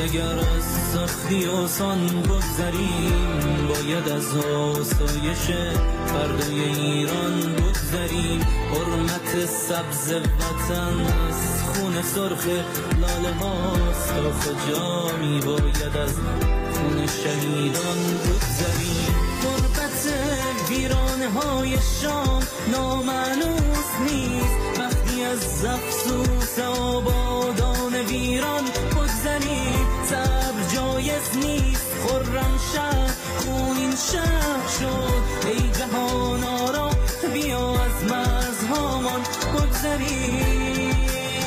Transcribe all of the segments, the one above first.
اگر از سختی آسان بگذریم، باید از آسایش فردای ایران بگذریم. حرمت سبز وطن از خون سرخ لاله هاست، تا کجا می باید از خون شهیدان بگذریم. غربت ویرانه های شام نامانوس نیست، وقتی از افسوس آبادان ویران بگذریم. صبر جایز نیست، خرم شهر خونین شهر شد. ای جهان آرا بیا از مرزهامان بگذریم.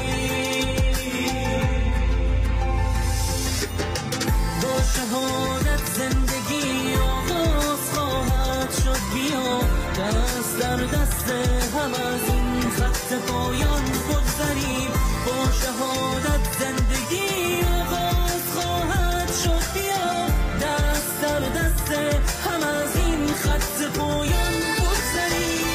با شهادت زندگی آغاز خواهد شد، بیا دست در دست هم از این خط پایان بگذریم. با شهادت زندگی آغاز خواهد شد، بیا دست در دست هم از این خط پایان بگذریم.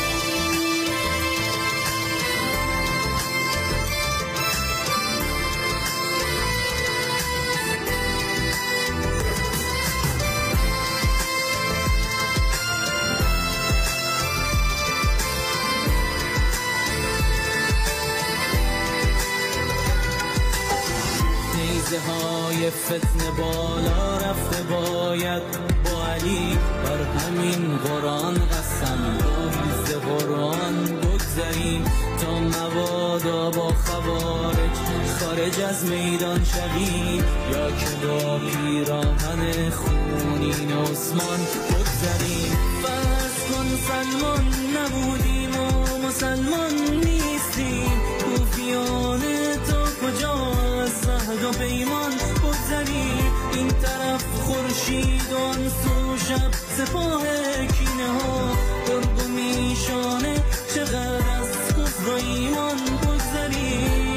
نیزه های فتنه بالا رفته، باید با علی بر همین قرآن قسم با قرآن بگذریم. تا مبادا با خوارج خارج از میدان شویم، یا که با پیراهن خونین عثمان بگذریم. فرض کن سلمان نبودیم و مسلمان نیستیم، کوفیان تا کجا از عهد و پیمان بگذریم. این طرف خورشید و آن سو شب سپاه کینه ها، قرب و میشانه چقدر از کفر و ایمان بگذریم.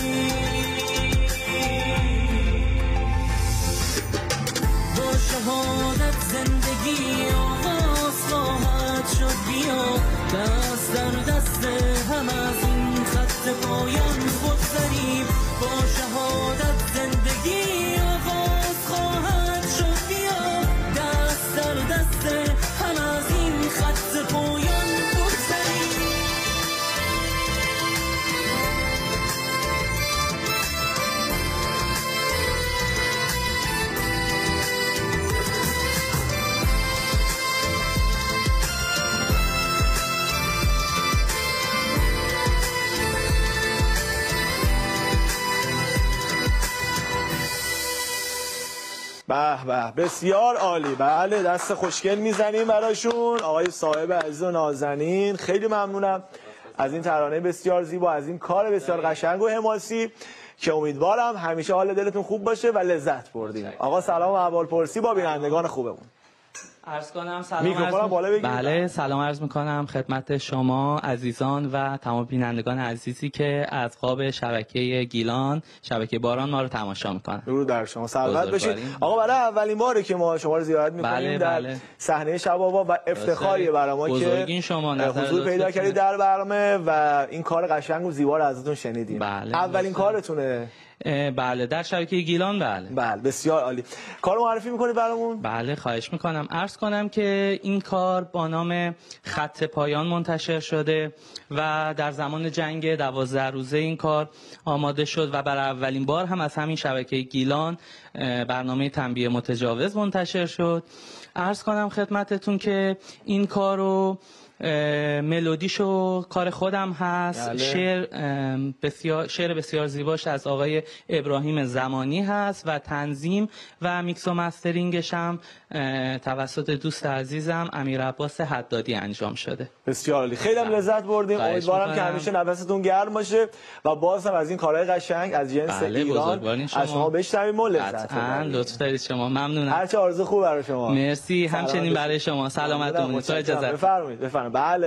با شهادت زندگی آغاز خواهد شد، بیا دست در دست هم از این خط پایان بگذریم. با شهادت زندگی آغاز خواهد شد، بیا دست در دست هم از این خط پایان بگذریم. به به، بسیار عالی. بله، دست خوشگل میزنیم براشون آقای صاحب عزیز و نازنین. خیلی ممنونم از این ترانه بسیار زیبا، از این کار بسیار قشنگ و حماسی که امیدوارم همیشه حال دلتون خوب باشه و لذت بردین. آقا سلام و احوالپرسی با بینندگان خوبمون. عرض کنم سلام. میکروفونم بالا بگیرید. بله، سلام عرض میکنم خدمت شما عزیزان و تمام بینندگان عزیزی که از خواب شبکه گیلان، شبکه باران ما رو تماشا میکنن. درود بر شما، سلامت باشید. آقا برای اولین باره که ما شما رو زیارت میکنیم در صحنه شب آوا و افتخاریه برای ما که شما حضور پیدا کردید در برنامه و این کار قشنگ و زیبا رو ازتون شنیدیم. اولین کارتونه؟ بله، در شبکه گیلان. بله، بسیار عالی. کارو معرفی میکنی برامون؟ بله، خواهش میکنم. عرض کنم که این کار با نام خط پایان منتشر شده و در زمان جنگ 12 روزه این کار آماده شد و برای اولین بار هم از همین شبکه گیلان برنامه تنبیه متجاوز منتشر شد. عرض کنم خدمتتون که این کارو ملودیشو کار خودم هست. بله. شعر بسیار زیباش از آقای ابراهیم زمانی هست و تنظیم و میکس و مسترینگش هم توسط دوست عزیزم امیر عباس حدادی انجام شده. بسیار عالی، خیلی هم لذت بردیم. امیدوارم که همیشه نفستون گرم باشه و باز هم از این کارهای قشنگ از جنس ایران از شما بشنویم و لذت ببریم. لطف دارید شما، ممنونم. هر چه آرزو خوب برای شما. مرسی، همچنین برای شما. سلامت بمونید. تا اجازه بفرمایید. بله.